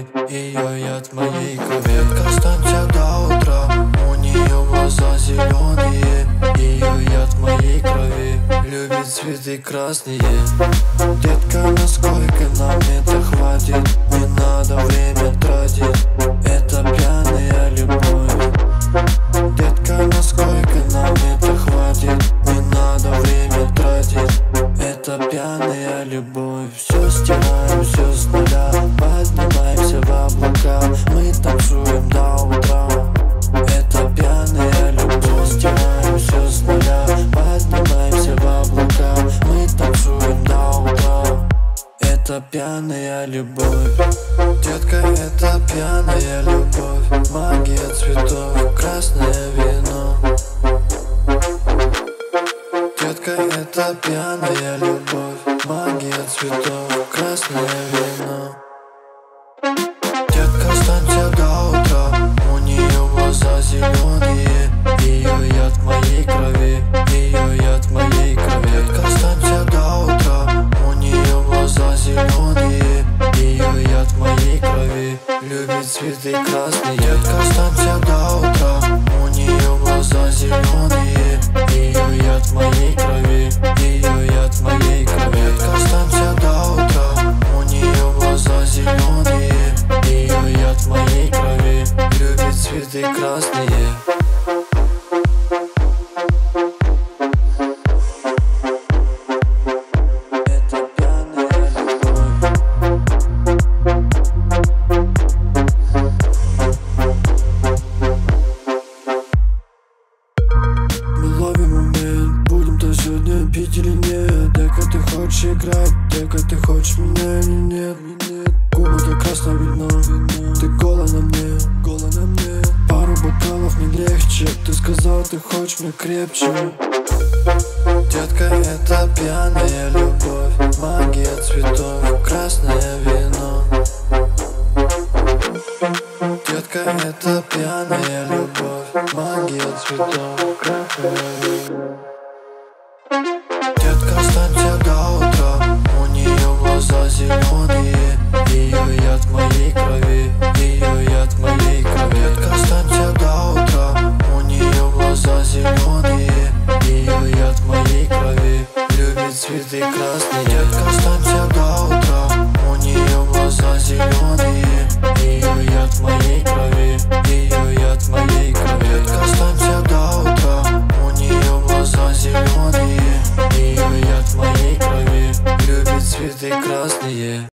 ее яд в моей крови. Останься до утра, у нее глаза зеленые, ее яд в моей крови. Любит цветы красные. Детка, насколько нам это хватит? Не надо время тратить, это пьяная любовь. Детка, насколько нам это хватит? Не надо время тратить, это пьяная любовь. Все стираем, все с нуля, поднимаемся в облака, мы танцуем до утра. Это пьяная любовь. Стираем все с нуля, поднимаемся в облака, мы танцуем до утра. Это пьяная любовь. Детка, это пьяная любовь. Магия цветов, красное вино. Детка, это пьяная любовь. Магия цветов, красное вино. Детка, останься до утра, у нее глаза зеленые, ее яд в моей крови, ее яд в моей крови. Детка, останься до утра, у нее глаза зеленые, ее яд в моей крови. Любит цветы красные. Детка, останься до утра, у нее глаза зеленые, ее яд в моей крови, ее яд в моей крови. Детка, останься до утра, у нее глаза зеленые, ее яд в моей крови. Любит цветы красные. Сегодня пить или нет? Дека, ты хочешь играть? Дека, ты хочешь меня или нет? Губы как красное вино. Ты гола на мне, пару бокалов не легче. Ты сказал, ты хочешь меня крепче. Детка, это пьяная любовь. Магия цветов, красное вино. Детка, это пьяная любовь. Магия цветов, красное вино. Детка, останься до утра, у нее глаза зеленые, ее яд в моей крови, ее яд в моей крови. Детка, останься до утра, у нее глаза зеленые, ее яд в моей крови. Любит цветы красные. Детка, останься до утра, у нее глаза зеленые, ее яд в моей крови, ее яд в моей крови. Детка, останься до утра, у нее глаза зеленые, ее яд в моей крови. Любит цветы красные.